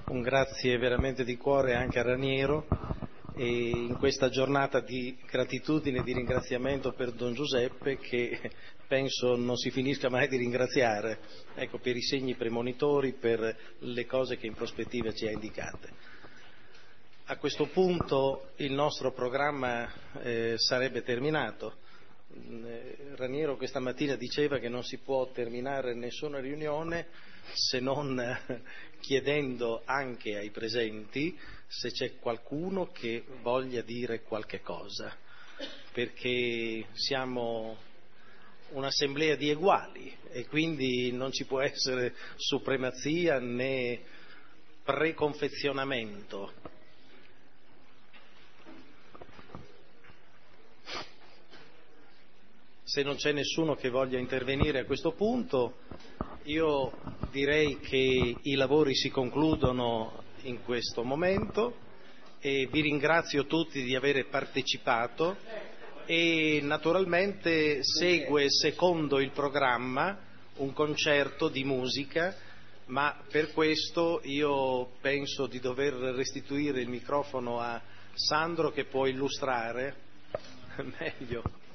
Un grazie veramente di cuore anche a Raniero, e in questa giornata di gratitudine e di ringraziamento per Don Giuseppe, che penso non si finisca mai di ringraziare, ecco, per i segni premonitori, per le cose che in prospettiva ci ha indicate. A questo punto il nostro programma sarebbe terminato. Raniero questa mattina diceva che non si può terminare nessuna riunione se non chiedendo anche ai presenti se c'è qualcuno che voglia dire qualche cosa, perché siamo un'assemblea di eguali e quindi non ci può essere supremazia né preconfezionamento. Se non c'è nessuno che voglia intervenire a questo punto, io direi che i lavori si concludono in questo momento e vi ringrazio tutti di aver partecipato e naturalmente segue, secondo il programma, un concerto di musica, ma per questo io penso di dover restituire il microfono a Sandro, che può illustrare meglio.